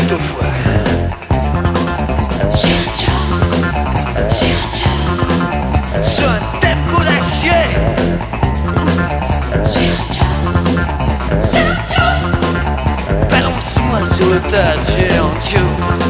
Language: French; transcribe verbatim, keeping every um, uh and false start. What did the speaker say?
tout au foie. J'ai un chance, j'ai un chance, Sur un tempo d'acier. j'ai un chance, j'ai un chance. Balance-moi sur le tas de géants Jones.